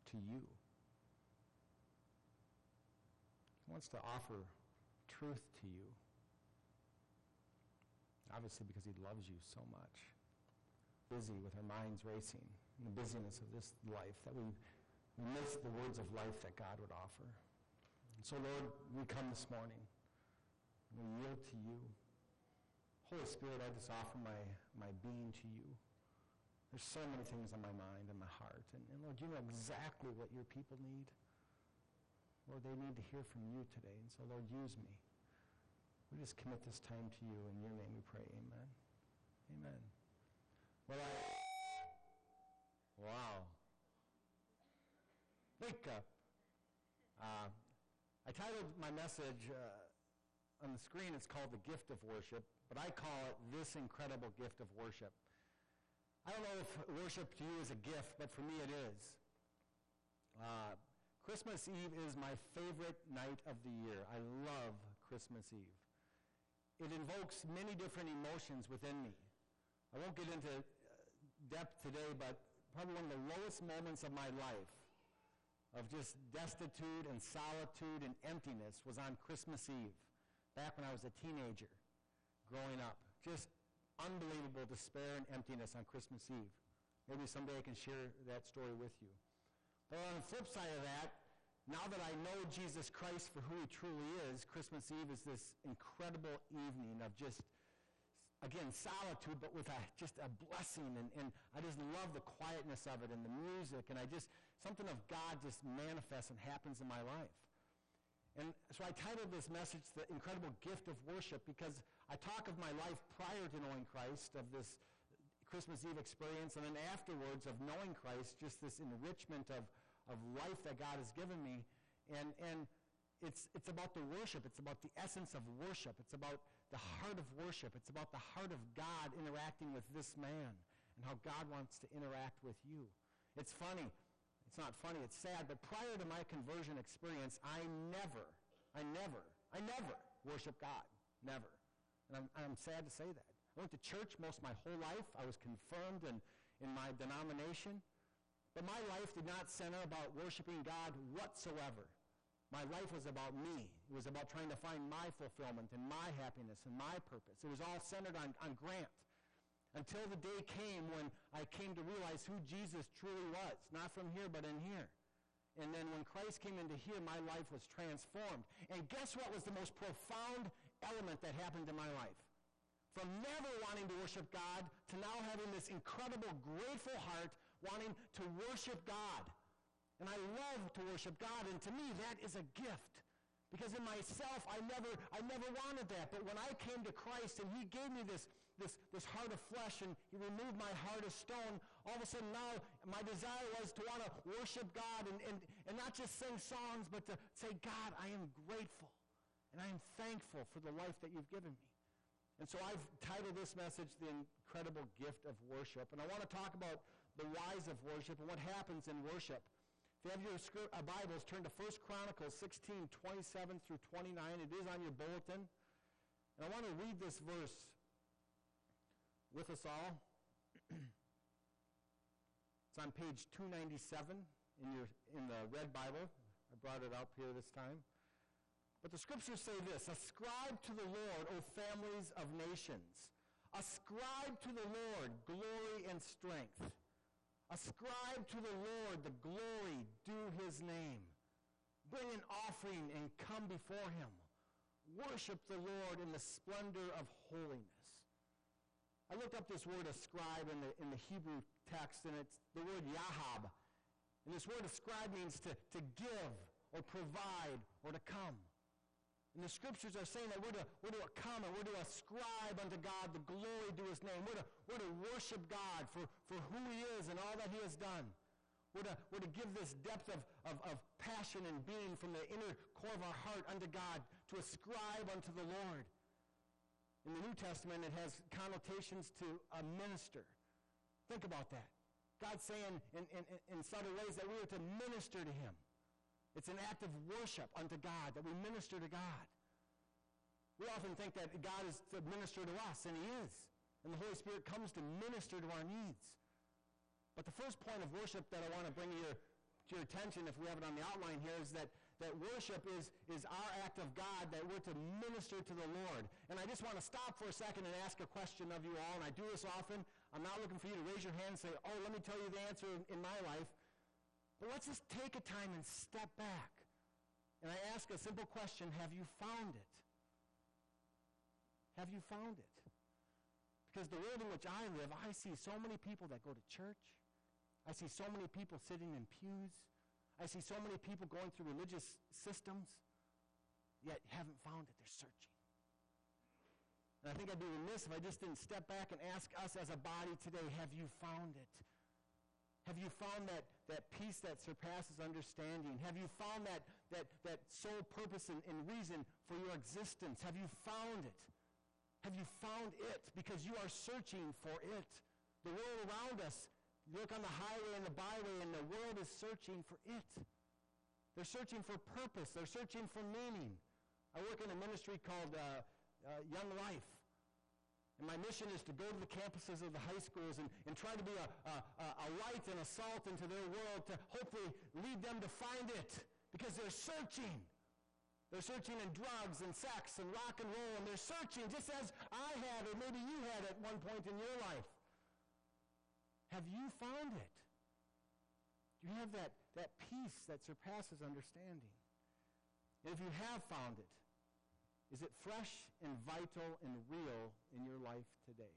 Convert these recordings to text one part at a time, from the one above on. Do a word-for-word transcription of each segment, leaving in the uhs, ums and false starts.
to you. He wants to offer truth to you. Obviously because he loves you so much. Busy with our minds racing in the busyness of this life that we, we miss the words of life that God would offer. And so, Lord, we come this morning. We yield to you. Holy Spirit, I just offer my, my being to you. There's so many things on my mind and my heart. And, and Lord, you know exactly what your people need. Lord, they need to hear from you today. And so, Lord, use me. We just commit this time to you. In your name we pray. Amen. Amen. Well, I... Wow. Wake up. Uh, I titled my message uh, on the screen, it's called The Gift of Worship, but I call it This Incredible Gift of Worship. I don't know if worship to you is a gift, but for me it is. Uh, Christmas Eve is my favorite night of the year. I love Christmas Eve. It invokes many different emotions within me. I won't get into uh, depth today, but probably one of the lowest moments of my life of just destitute and solitude and emptiness was on Christmas Eve, back when I was a teenager, growing up. Just unbelievable despair and emptiness on Christmas Eve. Maybe someday I can share that story with you. But on the flip side of that, now that I know Jesus Christ for who he truly is, Christmas Eve is this incredible evening of just, again, solitude, but with a, just a blessing. And, and I just love the quietness of it and the music. And I just, something of God just manifests and happens in my life. And so I titled this message, The Incredible Gift of Worship, because I talk of my life prior to knowing Christ, of this Christmas Eve experience, and then afterwards of knowing Christ, just this enrichment of of life that God has given me, and and it's it's about the worship. It's about the essence of worship. It's about the heart of worship. It's about the heart of God interacting with this man and how God wants to interact with you. It's funny. It's not funny. It's sad. But prior to my conversion experience, I never, I never, I never worshiped God. Never. And I'm, I'm sad to say that. I went to church most of my whole life. I was confirmed in, in my denomination. But my life did not center about worshiping God whatsoever. My life was about me. It was about trying to find my fulfillment and my happiness and my purpose. It was all centered on, on Grant. Until the day came when I came to realize who Jesus truly was. Not from here, but in here. And then when Christ came into here, my life was transformed. And guess what was the most profound element that happened in my life? From never wanting to worship God to now having this incredible, grateful heart wanting to worship God. And I love to worship God, and to me that is a gift. Because in myself, I never I never wanted that. But when I came to Christ and he gave me this, this, this heart of flesh and he removed my heart of stone, all of a sudden now my desire was to want to worship God and, and, and not just sing songs, but to say, God, I am grateful and I am thankful for the life that you've given me. And so I've titled this message, The Incredible Gift of Worship. And I want to talk about the whys of worship and what happens in worship. If you have your script, uh, Bibles, turn to First Chronicles sixteen, twenty-seven through twenty-nine. It is on your bulletin. And I want to read this verse with us all. It's on page two ninety-seven in your in the red Bible. I brought it up here this time. But the scriptures say this: ascribe to the Lord, O families of nations. Ascribe to the Lord glory and strength. Ascribe to the Lord the glory due his name. Bring an offering and come before him. Worship the Lord in the splendor of holiness. I looked up this word ascribe in the, in the Hebrew text, and it's the word yahab. And this word ascribe means to, to give or provide or to come. And the scriptures are saying that we're to, we're to come and we're to ascribe unto God the glory due his name. We're to, we're to worship God for, for who he is and all that he has done. We're to, we're to give this depth of, of, of passion and being from the inner core of our heart unto God, to ascribe unto the Lord. In the New Testament, it has connotations to a minister. Think about that. God's saying in, in, in subtle ways that we are to minister to him. It's an act of worship unto God, that we minister to God. We often think that God is to minister to us, and he is. And the Holy Spirit comes to minister to our needs. But the first point of worship that I want to bring to your, to your attention, if we have it on the outline here, is that, that worship is, is our act of God, that we're to minister to the Lord. And I just want to stop for a second and ask a question of you all, and I do this often. I'm not looking for you to raise your hand and say, oh, let me tell you the answer in, in my life. But let's just take a time and step back. And I ask a simple question, have you found it? Have you found it? Because the world in which I live, I see so many people that go to church. I see so many people sitting in pews. I see so many people going through religious systems, yet haven't found it. They're searching. And I think I'd be remiss if I just didn't step back and ask us as a body today, have you found it? Have you found that, that peace that surpasses understanding? Have you found that, that, that sole purpose and, and reason for your existence? Have you found it? Have you found it? Because you are searching for it. The world around us, you look on the highway and the byway, and the world is searching for it. They're searching for purpose. They're searching for meaning. I work in a ministry called uh, uh, Young Life. And my mission is to go to the campuses of the high schools and, and try to be a, a, a light and a salt into their world to hopefully lead them to find it. Because they're searching. They're searching in drugs and sex and rock and roll. And they're searching just as I had, or maybe you had at one point in your life. Have you found it? Do you have that, that peace that surpasses understanding? And if you have found it, is it fresh and vital and real in your life today?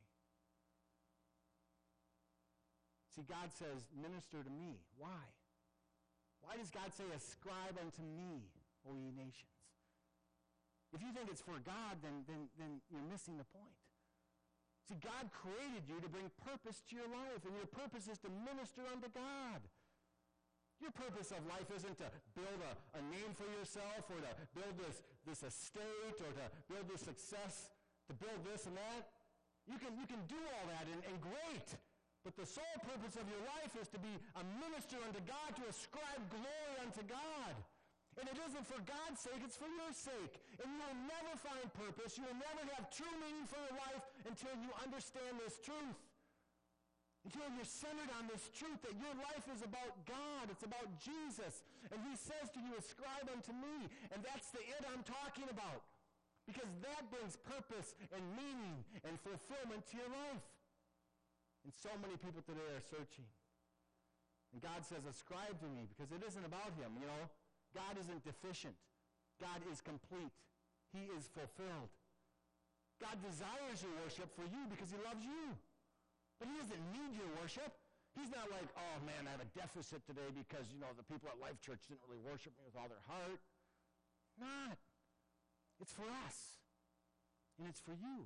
See, God says, minister to me. Why? Why does God say, ascribe unto me, O ye nations? If you think it's for God, then, then, then you're missing the point. See, God created you to bring purpose to your life, and your purpose is to minister unto God. Your purpose of life isn't to build a, a name for yourself, or to build this, this estate, or to build this success, to build this and that. You can, you can do all that, and, and great. But the sole purpose of your life is to be a minister unto God, to ascribe glory unto God. And it isn't for God's sake, it's for your sake. And you will never find purpose, you will never have true meaning for your life until you understand this truth. Until you're centered on this truth that your life is about God, it's about Jesus. And he says to you, ascribe unto me. And that's the it I'm talking about. Because that brings purpose and meaning and fulfillment to your life. And so many people today are searching. And God says, ascribe to me, because it isn't about him, you know. God isn't deficient. God is complete. He is fulfilled. God desires your worship for you because he loves you. But he doesn't need your worship. He's not like, oh man, I have a deficit today because, you know, the people at Life Church didn't really worship me with all their heart. Not. It's for us. And it's for you.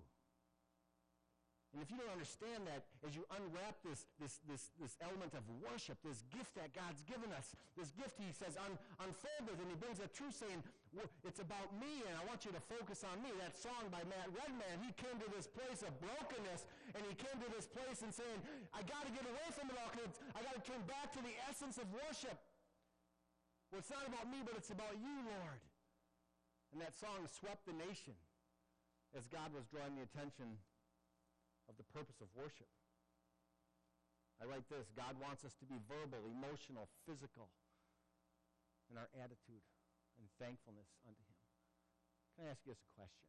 And if you don't understand that, as you unwrap this, this, this, this element of worship, this gift that God's given us, this gift he says un, unfolded, and he brings a truth saying, it's about me, and I want you to focus on me. That song by Matt Redman, he came to this place of brokenness, and he came to this place and saying, I got to get away from it all, because I got to turn back to the essence of worship. Well, it's not about me, but it's about you, Lord. And that song swept the nation as God was drawing the attention of the purpose of worship. I write this, God wants us to be verbal, emotional, physical in our attitude and thankfulness unto him. Can I ask you this question?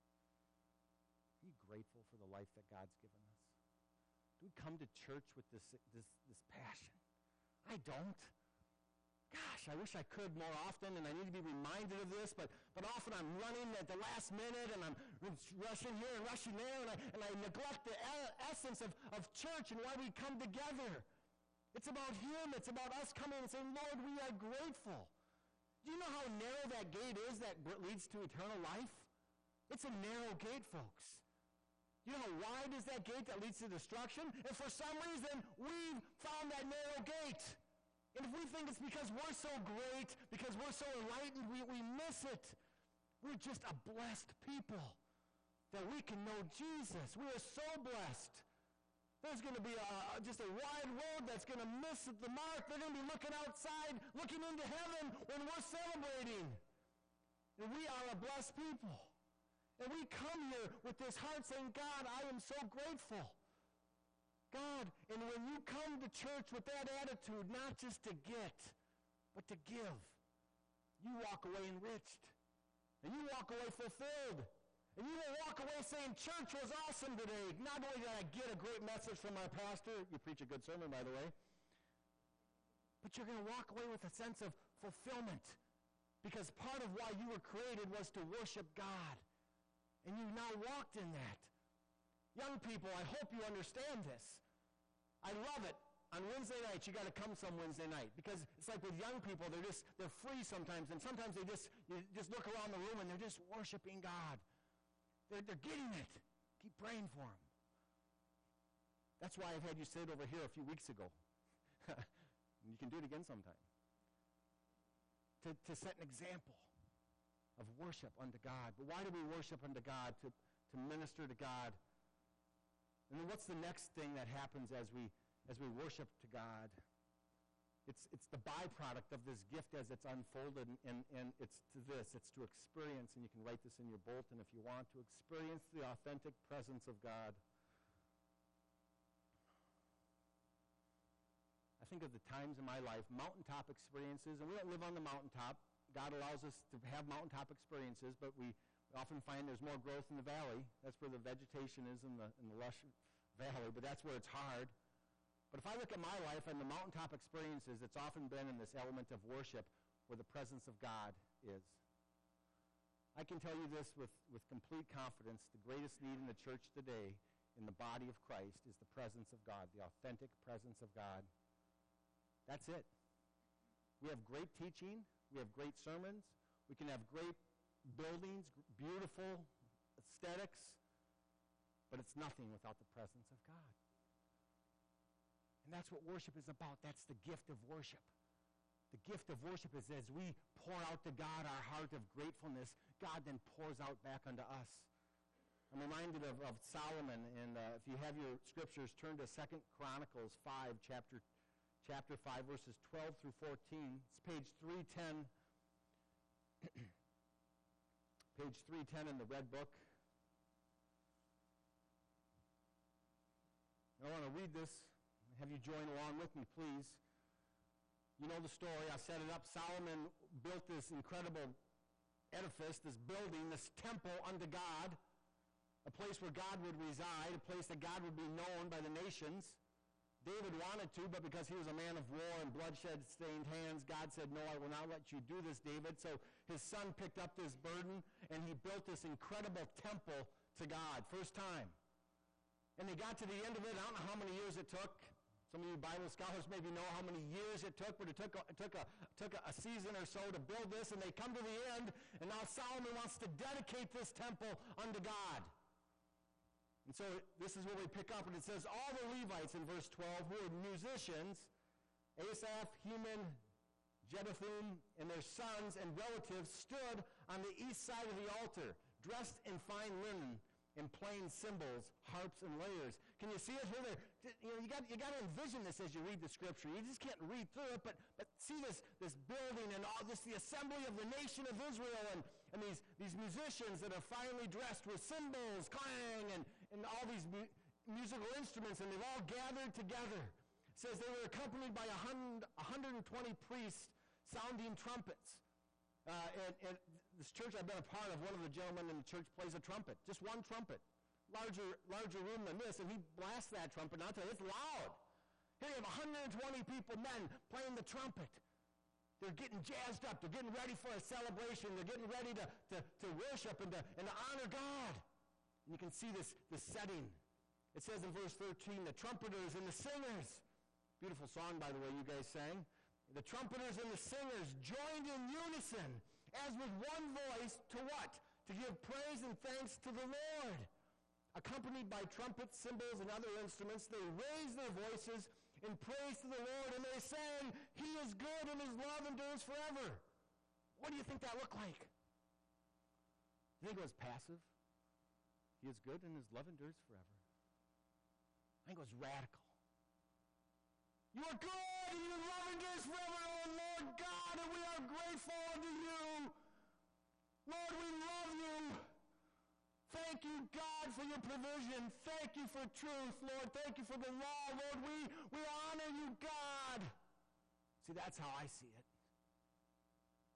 Are you grateful for the life that God's given us? Do we come to church with this, this, this passion? I don't. Gosh, I wish I could more often, and I need to be reminded of this, but, but often I'm running at the last minute, and I'm rushing here and rushing there, and I, and I neglect the essence of, of church and why we come together. It's about him. It's about us coming and saying, Lord, we are grateful. Do you know how narrow that gate is that leads to eternal life? It's a narrow gate, folks. You know how wide is that gate that leads to destruction? And for some reason, we've found that narrow gate. And if we think it's because we're so great, because we're so enlightened, we, we miss it. We're just a blessed people that we can know Jesus. We are so blessed. There's going to be a, just a wide world that's going to miss the mark. They're going to be looking outside, looking into heaven when we're celebrating. And we are a blessed people. And we come here with this heart saying, God, I am so grateful. God, and when you come to church with that attitude, not just to get, but to give. You walk away enriched. And you walk away fulfilled. And you will walk away saying, church was awesome today. Not only did I get a great message from my pastor, you preach a good sermon, by the way, but you're going to walk away with a sense of fulfillment, because part of why you were created was to worship God. And you've now walked in that. Young people, I hope you understand this. I love it. On Wednesday nights, you got to come some Wednesday night, because it's like with young people, they're just, they're free sometimes, and sometimes they just, you just look around the room and they're just worshiping God. They're, they're getting it. Keep praying for them. That's why I've had you sit over here a few weeks ago. You can do it again sometime. To, to set an example of worship unto God. But why do we worship unto God? To, to minister to God. And then what's the next thing that happens as we as we worship to God? It's it's the byproduct of this gift as it's unfolded, and, and, and it's to this. It's to experience, and you can write this in your bulletin if you want, to experience the authentic presence of God. I think of the times in my life, mountaintop experiences, and we don't live on the mountaintop. God allows us to have mountaintop experiences, but we often find there's more growth in the valley. That's where the vegetation is in the, in the lush valley, but that's where it's hard. But if I look at my life and the mountaintop experiences, it's often been in this element of worship where the presence of God is. I can tell you this with, with complete confidence, the greatest need in the church today, in the body of Christ, is the presence of God, the authentic presence of God. That's it. We have great teaching. We have great sermons. We can have great buildings, beautiful aesthetics, but it's nothing without the presence of God. And that's what worship is about. That's the gift of worship. The gift of worship is as we pour out to God our heart of gratefulness, God then pours out back unto us. I'm reminded of, of Solomon, and uh, if you have your scriptures, turn to Second Chronicles five, chapter chapter five, verses twelve through fourteen. It's page three ten. Page three ten in the Red Book. I want to read this. Have you join along with me, please? You know the story. I set it up. Solomon built this incredible edifice, this building, this temple unto God, a place where God would reside, a place that God would be known by the nations. David wanted to, but because he was a man of war and bloodshed-stained hands, God said, no, I will not let you do this, David. So his son picked up this burden, and he built this incredible temple to God, first time. And they got to the end of it. I don't know how many years it took. Some of you Bible scholars maybe know how many years it took, but it took a, it took a, took a, a season or so to build this, and they come to the end, and now Solomon wants to dedicate this temple unto God. And so this is where we pick up, and it says, all the Levites in verse twelve, who were musicians, Asaph, Heman, Jeduthun, and their sons and relatives stood on the east side of the altar, dressed in fine linen and playing cymbals, harps, and lyres. Can you see it here? You know, you got you got to envision this as you read the scripture. You just can't read through it, but but see this this building and all this, the assembly of the nation of Israel, and, and these these musicians that are finely dressed with cymbals, clang, and and all these mu- musical instruments, and they've all gathered together. It says they were accompanied by a hundred, one hundred twenty priests sounding trumpets. Uh, and, and this church I've been a part of, one of the gentlemen in the church plays a trumpet, just one trumpet, larger larger room than this, and he blasts that trumpet. And I'll tell you, it's loud. Here you have one hundred twenty people, men, playing the trumpet. They're getting jazzed up. They're getting ready for a celebration. They're getting ready to, to, to worship and to, and to honor God. And you can see this, this setting. It says in verse thirteen, the trumpeters and the singers, beautiful song, by the way, you guys sang. The trumpeters and the singers joined in unison, as with one voice, to what? To give praise and thanks to the Lord. Accompanied by trumpets, cymbals, and other instruments, they raised their voices in praise to the Lord, and they sang, He is good, and His love endures forever. What do you think that looked like? You think it was passive? He is good, and His love endures forever. I think it was radical. You are good, and your love endures forever, O Lord God, and we are grateful unto you. Lord, we love you. Thank you, God, for your provision. Thank you for truth, Lord. Thank you for the law, Lord. We, we honor you, God. See, that's how I see it.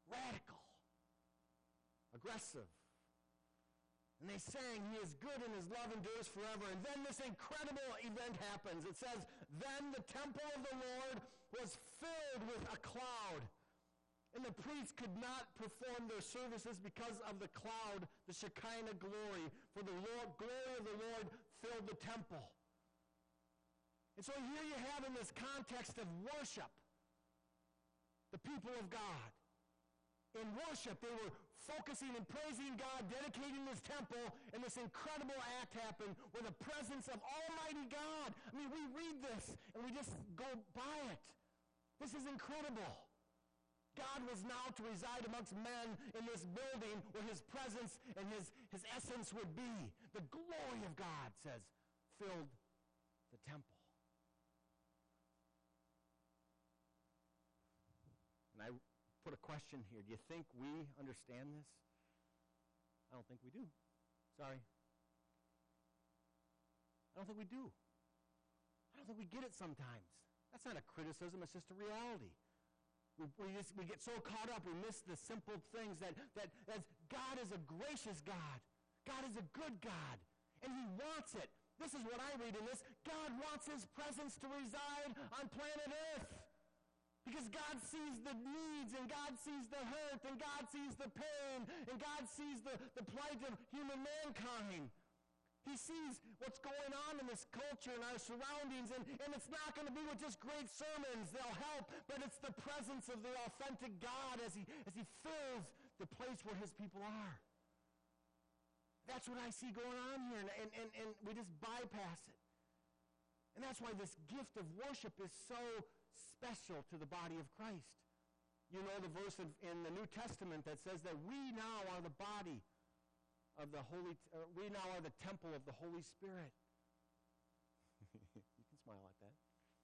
radical, aggressive. And they sang, he is good and his love endures forever. And then this incredible event happens. It says, then the temple of the Lord was filled with a cloud. And the priests could not perform their services because of the cloud, the Shekinah glory. For the Lord, glory of the Lord filled the temple. And so here you have in this context of worship, the people of God. In worship, they were focusing and praising God, dedicating this temple, and this incredible act happened where the presence of Almighty God, I mean, we read this and we just go by it. This is incredible. God was now to reside amongst men in this building where his presence and his, his essence would be. The glory of God, says, filled the temple. And I put a question here. Do you think we understand this? I don't think we do. Sorry. I don't think we do. I don't think we get it sometimes. That's not a criticism. It's just a reality. We, we, just, we get so caught up, we miss the simple things that, that, that God is a gracious God. God is a good God. And he wants it. This is what I read in this. God wants his presence to reside on planet Earth. Because God sees the needs, and God sees the hurt, and God sees the pain, and God sees the, the plight of human mankind. He sees what's going on in this culture and our surroundings, and, and it's not going to be with just great sermons. They'll help, but it's the presence of the authentic God as he, as he fills the place where his people are. That's what I see going on here, and, and, and, and we just bypass it. And that's why this gift of worship is so special to the body of Christ. You know the verse in, in the New Testament that says that we now are the body of the Holy, uh, we now are the temple of the Holy Spirit. You can smile at that.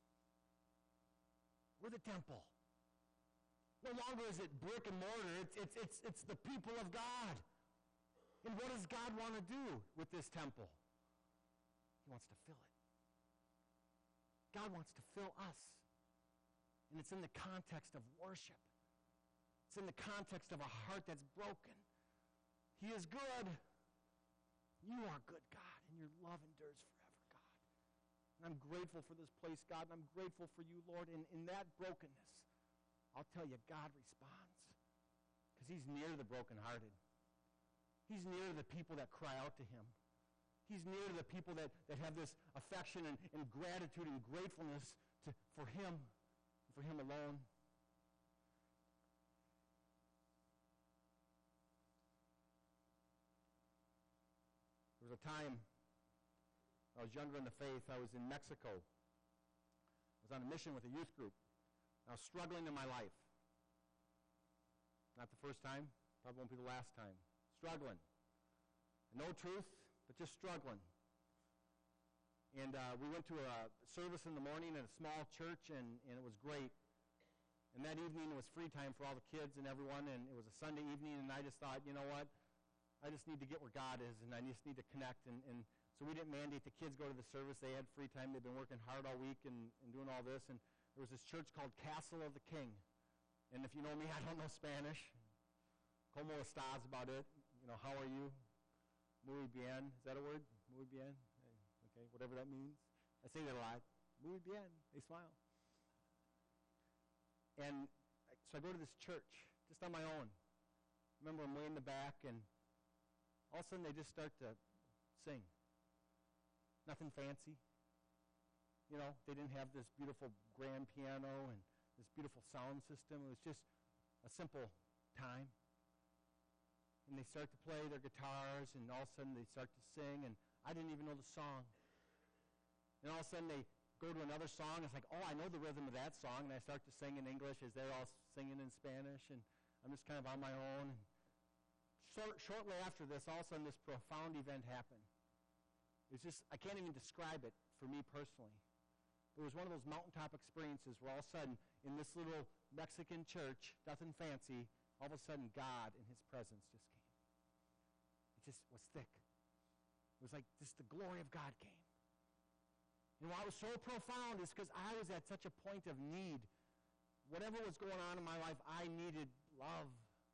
We're the temple. No longer is it brick and mortar. It's, it's, it's, it's the people of God. And what does God want to do with this temple? He wants to fill it. God wants to fill us. And it's in the context of worship. It's in the context of a heart that's broken. He is good. You are good, God, and your love endures forever, God. And I'm grateful for this place, God, and I'm grateful for you, Lord. And in that brokenness, I'll tell you, God responds. Because he's near the brokenhearted. He's near the people that cry out to him. He's near to the people that, that have this affection and, and gratitude and gratefulness to, for him, for him alone. There was a time I was younger in the faith. I was in Mexico. I was on a mission with a youth group. I was struggling in my life. Not the first time, probably won't be the last time. Struggling. No truth, but just struggling. And uh, we went to a service in the morning at a small church, and, and it was great. And that evening, it was free time for all the kids and everyone, and it was a Sunday evening, and I just thought, you know what? I just need to get where God is, and I just need to connect. And, and so we didn't mandate the kids go to the service. They had free time. They'd been working hard all week and, and doing all this. And there was this church called Castle of the King. And if you know me, I don't know Spanish. Como estás about it? You know, how are you? Muy bien. Is that a word? Muy bien. Okay, whatever that means. I say that a lot. Muy bien. They smile. And so I go to this church just on my own. Remember, I'm way in the back, and all of a sudden they just start to sing. Nothing fancy. You know, they didn't have this beautiful grand piano and this beautiful sound system. It was just a simple time. And they start to play their guitars, and all of a sudden they start to sing, and I didn't even know the song. And all of a sudden they go to another song. It's like, oh, I know the rhythm of that song, and I start to sing in English as they're all singing in Spanish, and I'm just kind of on my own. And short, shortly after this, all of a sudden this profound event happened. It's just, I can't even describe it for me personally. It was one of those mountaintop experiences where all of a sudden, in this little Mexican church, nothing fancy, all of a sudden God and his presence just came. It just was thick. It was like just the glory of God came. And why it was so profound is because I was at such a point of need. Whatever was going on in my life, I needed love.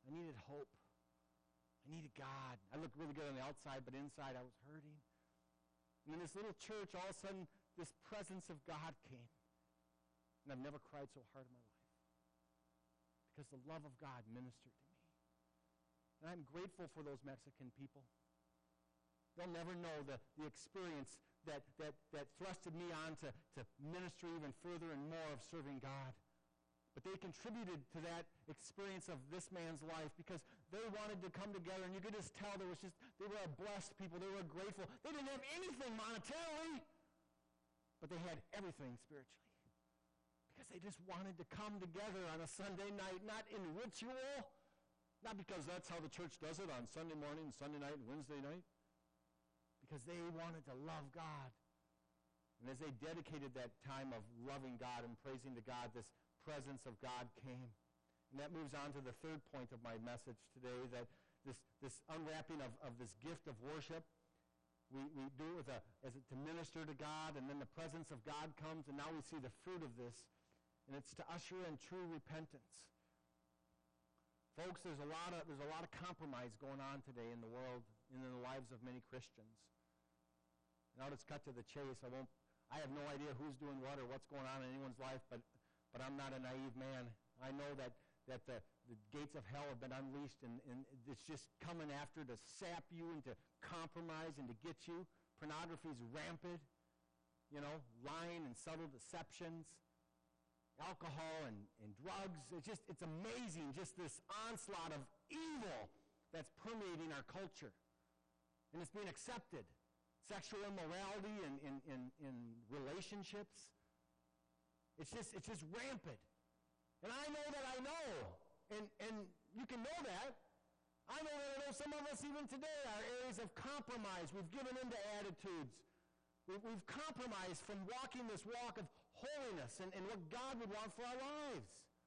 I needed hope. I needed God. I looked really good on the outside, but inside I was hurting. And in this little church, all of a sudden, this presence of God came. And I've never cried so hard in my life. Because the love of God ministered to me. And I'm grateful for those Mexican people. They'll never know the, the experience that, that, that thrusted me on to, to minister even further and more of serving God. But they contributed to that experience of this man's life because they wanted to come together, and you could just tell there was just, they were a blessed people. They were grateful. They didn't have anything monetarily, but they had everything spiritually because they just wanted to come together on a Sunday night, not in ritual, not because that's how the church does it on Sunday morning, Sunday night, and Wednesday night, because they wanted to love God. And as they dedicated that time of loving God and praising to God, this presence of God came. And that moves on to the third point of my message today, that this, this unwrapping of, of this gift of worship, we, we do it with a, as a, to minister to God, and then the presence of God comes, and now we see the fruit of this, and it's to usher in true repentance. Folks, there's a lot of there's a lot of compromise going on today in the world and in the lives of many Christians. Now let's cut to the chase. I won't. I have no idea who's doing what or what's going on in anyone's life, but but I'm not a naive man. I know that that the, the gates of hell have been unleashed, and, and it's just coming after to sap you and to compromise and to get you. Pornography is rampant. You know, lying and subtle deceptions. Alcohol and, and drugs. It's just, it's amazing, just this onslaught of evil that's permeating our culture. And it's being accepted. Sexual immorality in, in, in, in relationships. It's just, it's just rampant. And I know that I know. And, and you can know that. I know that I know some of us even today are areas of compromise. We've given into attitudes. We've, we've compromised from walking this walk of holiness and, and what God would want for our lives.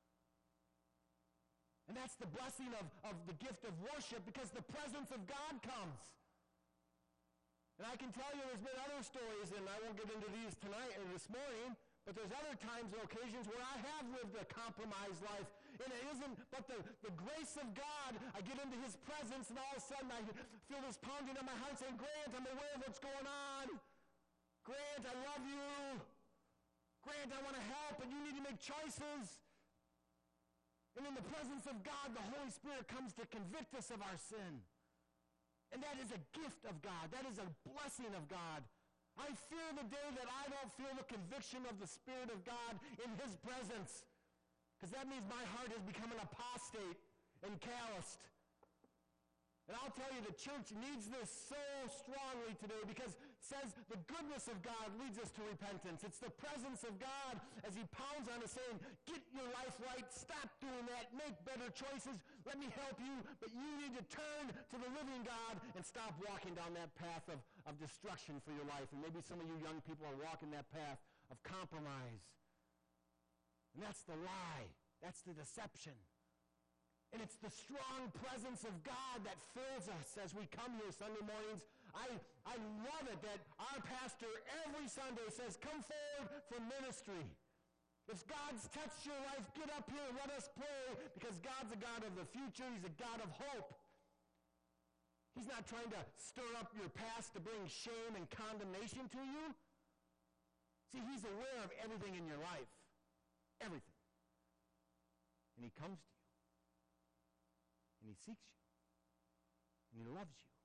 And that's the blessing of, of the gift of worship, because the presence of God comes. And I can tell you there's been other stories, and I won't get into these tonight or this morning, but there's other times and occasions where I have lived a compromised life. And it isn't but the, the grace of God. I get into his presence, and all of a sudden I feel this pounding on my heart saying, Grant, I'm aware of what's going on. Grant, I love you. Grant, I want to help, and you need to make choices. And in the presence of God, the Holy Spirit comes to convict us of our sin. And that is a gift of God. That is a blessing of God. I fear the day that I don't feel the conviction of the Spirit of God in his presence. Because that means my heart has become an apostate and calloused. And I'll tell you, the church needs this so strongly today, because it says the goodness of God leads us to repentance. It's the presence of God as he pounds on us saying, get your life right, stop doing that, make better choices, let me help you, but you need to turn to the living God and stop walking down that path of, of destruction for your life. And maybe some of you young people are walking that path of compromise. And that's the lie. That's the deception. And it's the strong presence of God that fills us as we come here Sunday mornings. I, I love it that our pastor every Sunday says, come forward for ministry. If God's touched your life, get up here and let us pray, because God's a God of the future. He's a God of hope. He's not trying to stir up your past to bring shame and condemnation to you. See, he's aware of everything in your life. Everything. And he comes to you. And he seeks you. And he loves you.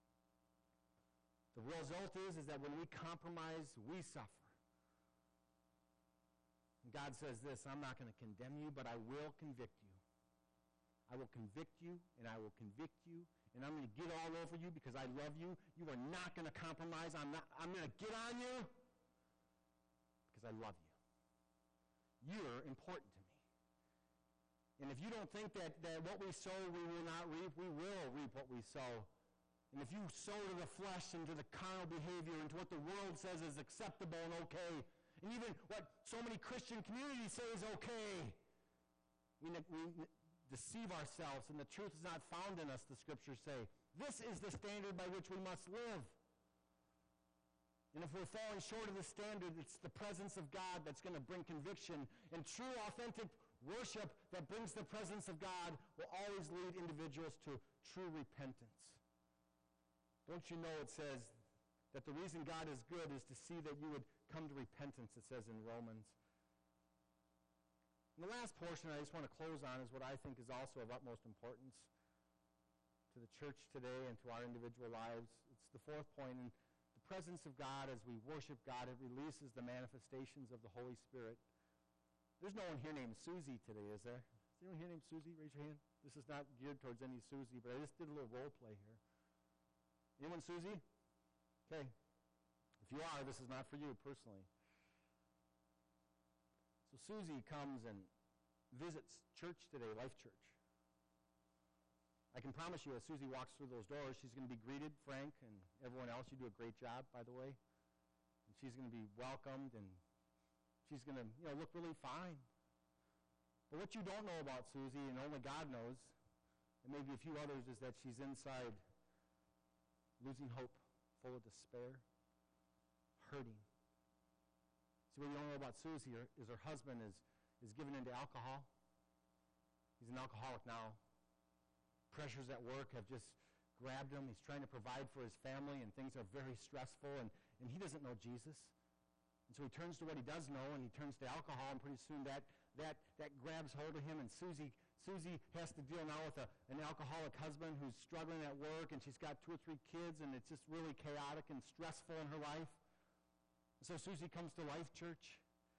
The result is, is that when we compromise, we suffer. And God says this, I'm not going to condemn you, but I will convict you. I will convict you, and I will convict you, and I'm going to get all over you because I love you. You are not going to compromise. I'm not. I'm going to get on you because I love you. You're important to me. And if you don't think that, that what we sow we will not reap, we will reap what we sow. And if you sow to the flesh and to the carnal behavior and to what the world says is acceptable and okay, and even what so many Christian communities say is okay, we, we deceive ourselves, and the truth is not found in us, the scriptures say. This is the standard by which we must live. And if we're falling short of the standard, it's the presence of God that's going to bring conviction and true, authentic Worship that brings the presence of God will always lead individuals to true repentance. Don't you know it says that the reason God is good is to see that you would come to repentance, it says in Romans. And the last portion I just want to close on is what I think is also of utmost importance to the church today and to our individual lives. It's the fourth point. In the presence of God, as we worship God, it releases the manifestations of the Holy Spirit. There's no one here named Susie today, is there? Is anyone here named Susie? Raise your hand. This is not geared towards any Susie, but I just did a little role play here. Anyone Susie? Okay. If you are, this is not for you personally. So Susie comes and visits church today, Life Church. I can promise you, as Susie walks through those doors, she's going to be greeted, Frank, and everyone else. You do a great job, by the way. And she's going to be welcomed, and she's going to, you know, look really fine. But what you don't know about Susie, and only God knows, and maybe a few others, is that she's inside losing hope, full of despair, hurting. See, what you don't know about Susie is her husband is, is given into alcohol. He's an alcoholic now. Pressures at work have just grabbed him. He's trying to provide for his family, and things are very stressful, and, and he doesn't know Jesus. And so he turns to what he does know, and he turns to alcohol, and pretty soon that that that grabs hold of him, and Susie Susie has to deal now with a, an alcoholic husband who's struggling at work, and she's got two or three kids, and it's just really chaotic and stressful in her life. And so Susie comes to Life Church.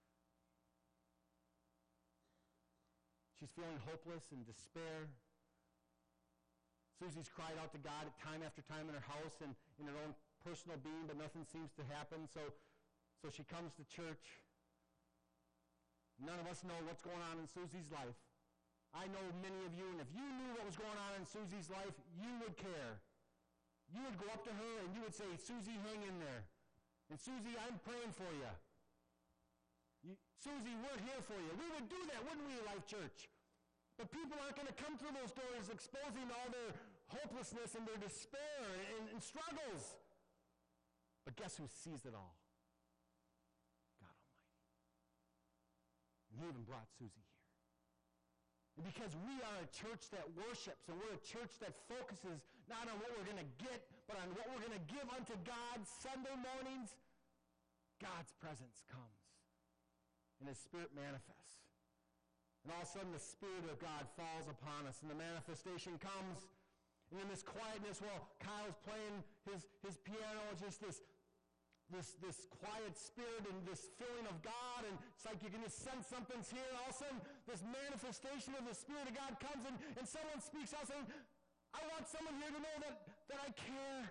She's feeling hopeless and despair. Susie's cried out to God time after time in her house and in her own personal being, but nothing seems to happen. So, so she comes to church. None of us know what's going on in Susie's life. I know many of you, and if you knew what was going on in Susie's life, you would care. You would go up to her and you would say, Susie, hang in there. And Susie, I'm praying for you. you Susie, we're here for you. We would do that, wouldn't we, Life Church? But people aren't going to come through those doors exposing all their hopelessness and their despair and, and struggles. But guess who sees it all? God Almighty. And he even brought Susie here. And because we are a church that worships, and we're a church that focuses not on what we're going to get, but on what we're going to give unto God Sunday mornings, God's presence comes. And his Spirit manifests. And all of a sudden the Spirit of God falls upon us, and the manifestation comes. And in this quietness, while Kyle's playing his, his piano, it's just this, this, this quiet spirit and this feeling of God, and it's like you can just sense something's here, and all of a sudden this manifestation of the Spirit of God comes, and, and someone speaks out saying, I want someone here to know that, that I care.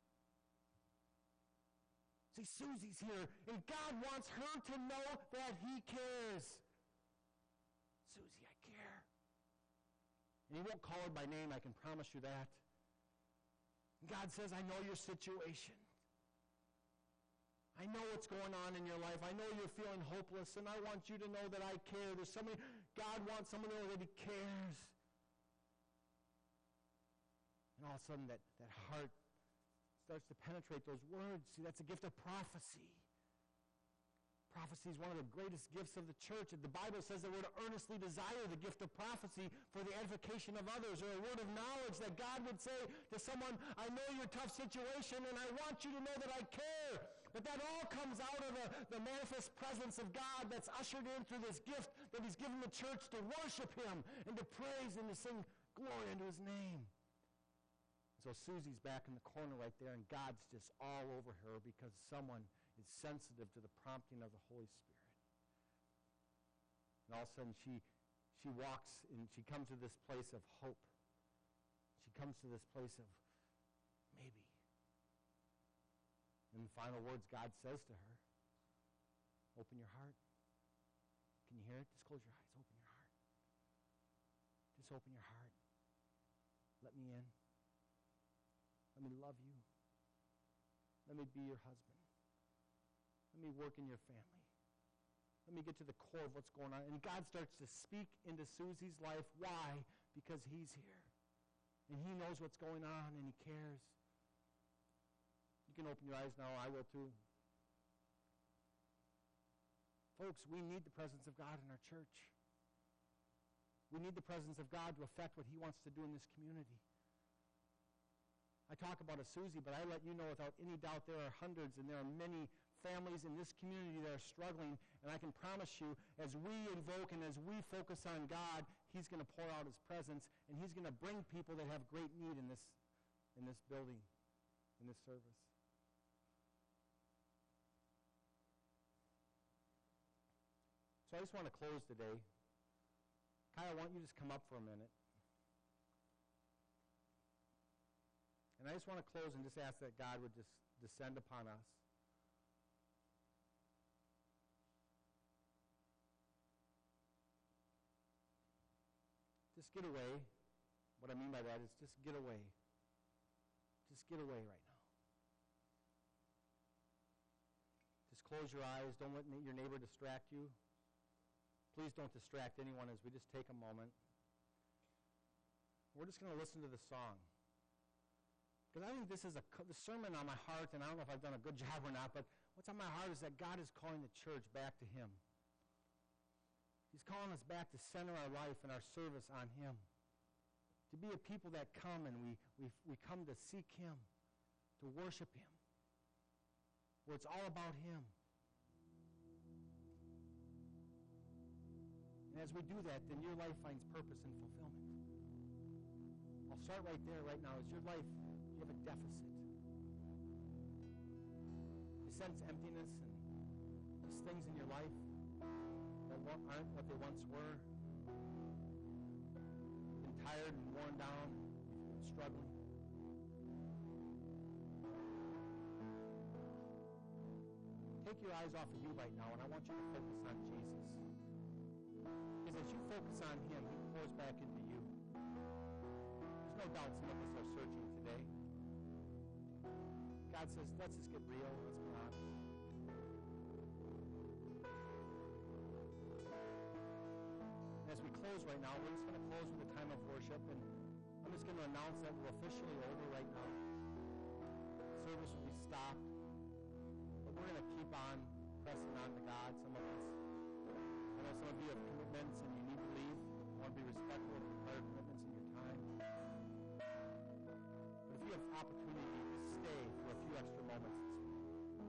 See, Susie's here, and God wants her to know that he cares. Susie, I care. And he won't call her by name, I can promise you that. And God says, I know your situation. I know what's going on in your life. I know you're feeling hopeless, and I want you to know that I care. There's somebody, God wants someone to know that he cares. And all of a sudden that, that heart starts to penetrate those words. See, that's a gift of prophecy. Prophecy is one of the greatest gifts of the church. The Bible says that we're to earnestly desire the gift of prophecy for the edification of others, or a word of knowledge that God would say to someone, I know your tough situation, and I want you to know that I care. But that all comes out of the, the manifest presence of God that's ushered in through this gift that he's given the church to worship him and to praise and to sing glory unto his name. So Susie's back in the corner right there, and God's just all over her because someone is sensitive to the prompting of the Holy Spirit. And all of a sudden she, she walks and she comes to this place of hope. She comes to this place of maybe. And the final words God says to her, open your heart. Can you hear it? Just close your eyes. Open your heart. Just open your heart. Let me in. Let me love you. Let me be your husband. Let me work in your family. Let me get to the core of what's going on. And God starts to speak into Susie's life. Why? Because he's here. And he knows what's going on, and he cares. You can open your eyes now. I will too. Folks, we need the presence of God in our church. We need the presence of God to affect what he wants to do in this community. I talk about a Susie, but I let you know without any doubt there are hundreds and there are many families in this community that are struggling, and I can promise you, as we invoke and as we focus on God, he's going to pour out his presence, and he's going to bring people that have great need in this, in this building, in this service. So I just want to close today. Kyle, why don't you just come up for a minute? And I just want to close and just ask that God would just descend upon us. Just get away. What I mean by that is just get away. Just get away right now. Just close your eyes. Don't let your neighbor distract you. Please don't distract anyone as we just take a moment. We're just going to listen to the song. Because I think this is a the sermon on my heart, and I don't know if I've done a good job or not, but what's on my heart is that God is calling the church back to him. He's calling us back to center our life and our service on him. To be a people that come and we, we, we come to seek him, to worship him, where it's all about him. And as we do that, then your life finds purpose and fulfillment. I'll start right there right now. Is your life, you have a deficit? You sense emptiness and just things in your life that aren't what they once were? Been tired and worn down, and struggling? Take your eyes off of you right now, and I want you to focus on Jesus. Because as you focus on him, he pours back into you. There's no doubt some of us are searching today. God says, let's just get real, let's be honest. And as we close right now, we're just going to close with a time of worship, and I'm just going to announce that we're officially over right now. Service will be stopped, but we're going to keep on pressing on to God, some of us. I know some of you have commitments and you need to leave. You want to be respectful of your prior commitments and your time. But if you have opportunity, just stay for a few extra moments this week.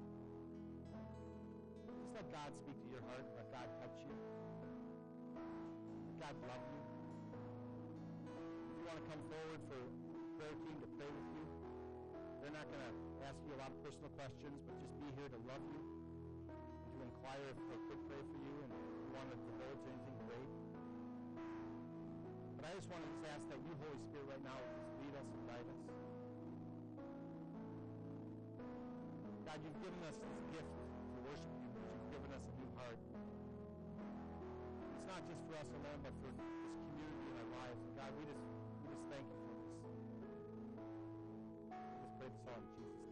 Just let God speak to your heart. Let God touch you. Let God love you. If you want to come forward for the prayer team to pray with you, they're not going to ask you a lot of personal questions, but just be here to love you, and to inquire if they could pray for you, and if you want to divulge anything great. But I just want to just ask that you, Holy Spirit, right now, just lead us and guide us. God, you've given us this gift to worship you, but you've given us a new heart. It's not just for us alone, but for this community and our lives. And God, we just, we just thank you for this. Let's pray this all in Jesus' name.